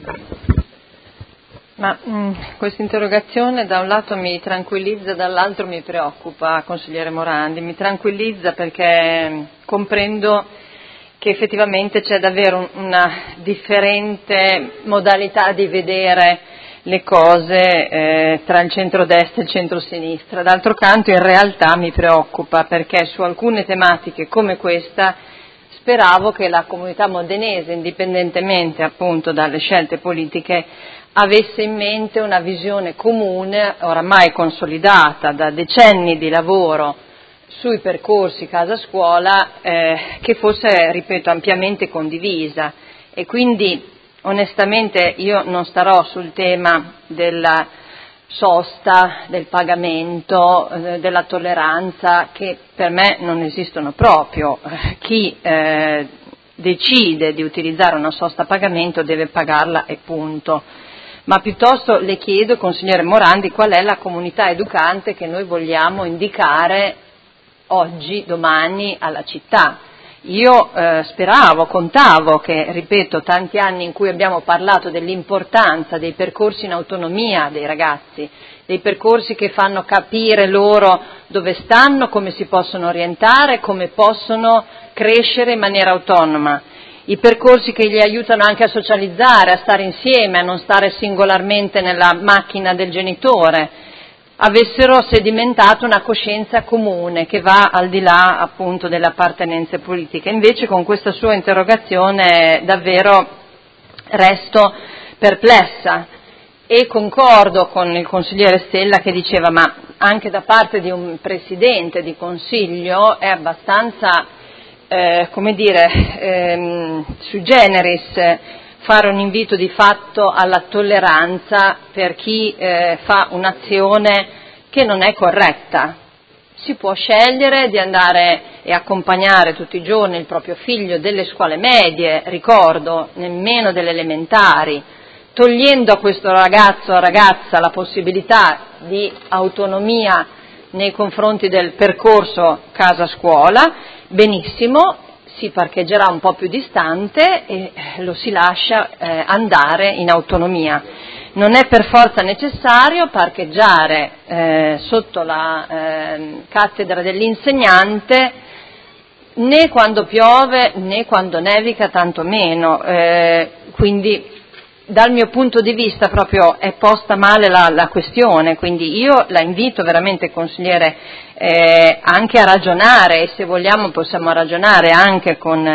Ma questa interrogazione da un lato mi tranquillizza, dall'altro mi preoccupa, consigliere Morandi. Mi tranquillizza perché comprendo che effettivamente c'è davvero una differente modalità di vedere le cose tra il centrodestra e il centrosinistra. D'altro canto in realtà mi preoccupa perché su alcune tematiche come questa speravo che la comunità modenese, indipendentemente appunto dalle scelte politiche, avesse in mente una visione comune, oramai consolidata da decenni di lavoro sui percorsi casa-scuola, che fosse, ripeto, ampiamente condivisa. E quindi onestamente io non starò sul tema della sosta, del pagamento, della tolleranza, che per me non esistono proprio. Chi decide di utilizzare una sosta a pagamento deve pagarla e punto. Ma piuttosto le chiedo, consigliere Morandi, qual è la comunità educante che noi vogliamo indicare oggi, domani alla città. Io speravo, contavo che, ripeto, tanti anni in cui abbiamo parlato dell'importanza dei percorsi in autonomia dei ragazzi, dei percorsi che fanno capire loro dove stanno, come si possono orientare, come possono crescere in maniera autonoma, i percorsi che li aiutano anche a socializzare, a stare insieme, a non stare singolarmente nella macchina del genitore, avessero sedimentato una coscienza comune che va al di là appunto delle appartenenze politiche. Invece con questa sua interrogazione davvero resto perplessa e concordo con il consigliere Stella che diceva ma anche da parte di un presidente di consiglio è abbastanza sui generis fare un invito di fatto alla tolleranza per chi fa un'azione che non è corretta. Si può scegliere di andare e accompagnare tutti i giorni il proprio figlio delle scuole medie, ricordo, nemmeno delle elementari, togliendo a questo ragazzo o ragazza la possibilità di autonomia nei confronti del percorso casa-scuola, benissimo, si parcheggerà un po' più distante e lo si lascia andare in autonomia. Non è per forza necessario parcheggiare sotto la cattedra dell'insegnante né quando piove né quando nevica, tantomeno. Quindi dal mio punto di vista proprio è posta male la questione, quindi io la invito veramente, consigliere, anche a ragionare, e se vogliamo possiamo ragionare anche con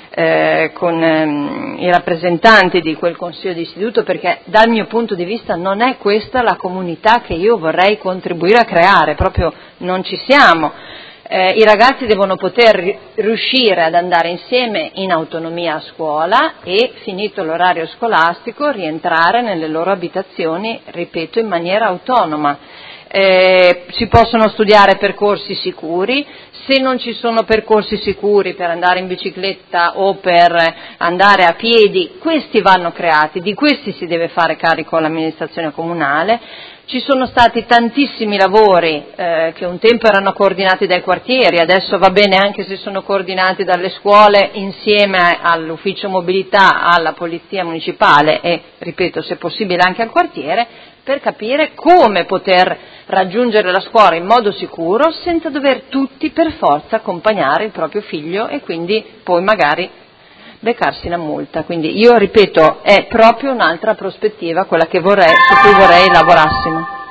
i rappresentanti di quel consiglio di istituto, perché dal mio punto di vista non è questa la comunità che io vorrei contribuire a creare, proprio non ci siamo. I ragazzi devono poter riuscire ad andare insieme in autonomia a scuola e, finito l'orario scolastico, rientrare nelle loro abitazioni, ripeto, in maniera autonoma. Si possono studiare percorsi sicuri, se non ci sono percorsi sicuri per andare in bicicletta o per andare a piedi, questi vanno creati, di questi si deve fare carico l'amministrazione comunale. Ci sono stati tantissimi lavori che un tempo erano coordinati dai quartieri, adesso va bene anche se sono coordinati dalle scuole insieme all'ufficio mobilità, alla polizia municipale e, ripeto, se possibile anche al quartiere, per capire come poter raggiungere la scuola in modo sicuro senza dover tutti per forza accompagnare il proprio figlio e quindi poi magari beccarsi la multa. Quindi io ripeto, è proprio un'altra prospettiva quella che su cui vorrei lavorassimo.